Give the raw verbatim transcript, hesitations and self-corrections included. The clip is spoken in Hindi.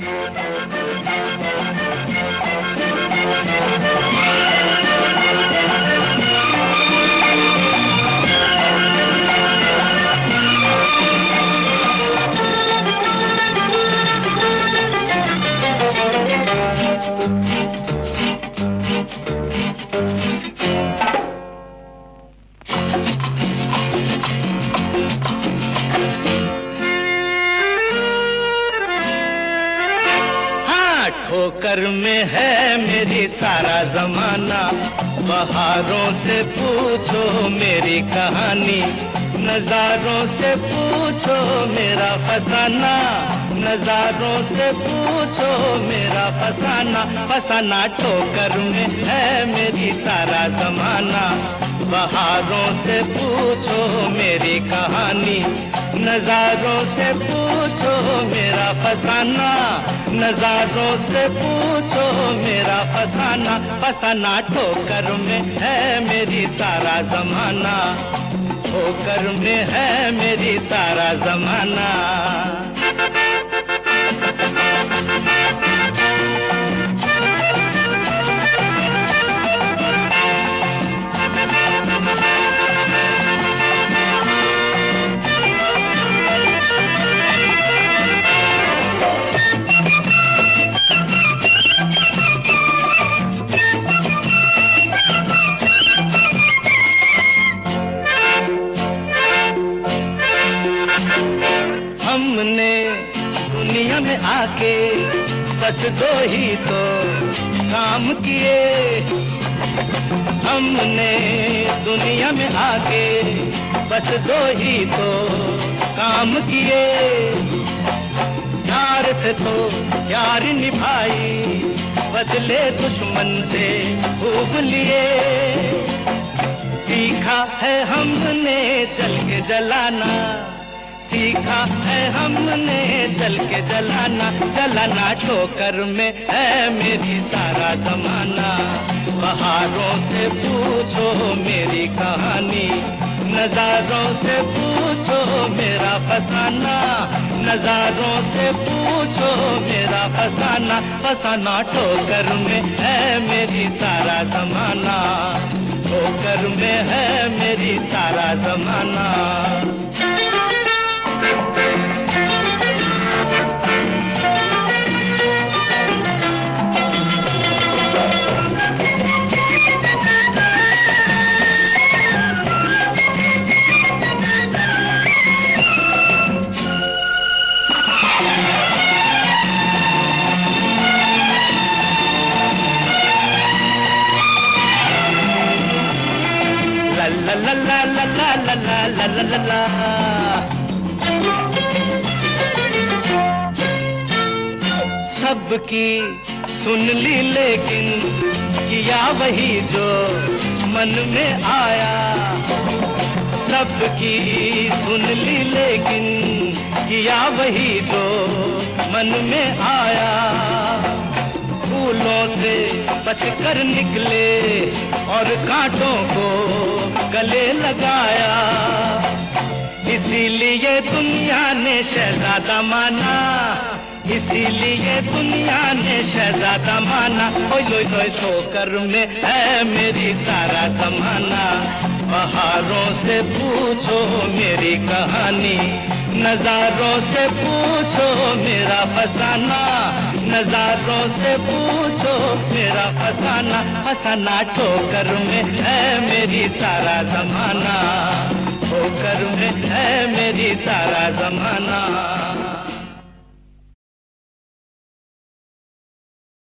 ठोकर में है मेरी सारा जमाना, बहारों से पूछो मेरी कहानी, नजारों से पूछो मेरा फसाना, नजारों से पूछो मेरा फसाना, फसाना ठोकर में है मेरी सारा जमाना, बहारों से पूछो मेरी कहानी, नजारों से पूछो मेरा फसाना, नजारों से पूछो मेरा फसाना, फसाना ठोकर में है मेरी सारा जमाना, ठोकर में है मेरी सारा जमाना। हमने दुनिया में आके बस दो ही तो काम किए, हमने दुनिया में आके बस दो ही तो काम किए, प्यार से तो प्यार निभाई, बदले दुश्मन से खूब लिए, सीखा है हमने चल के जलाना, सीखा है हमने चल के जलाना, जलाना ठोकर में है मेरी सारा जमाना, बहारों से पूछो मेरी कहानी, नजारों से पूछो मेरा फसाना, नजारों से पूछो मेरा फसाना, फसाना ठोकर में है मेरी सारा जमाना, ठोकर में है मेरी सारा जमाना। La la la la la la la la la la, सबकी सुन ली लेकिन किया वही जो मन में आया, सबकी सुन ली लेकिन किया वही जो मन में आया, फूलों से बचकर निकले और कांटों को गले लगाया, इसीलिए दुनिया ने शहजादा माना, इसीलिए दुनिया ने शहजादा माना, ओए ओए ओए ठोकर में है मेरी सारा जमाना, बहारों से पूछो मेरी कहानी, नजारों से पूछो मेरा फसाना, नजारों से पूछो मेरा फसाना, फसाना ठोकर में है मेरी सारा जमाना, ठोकर में है मेरी सारा जमाना।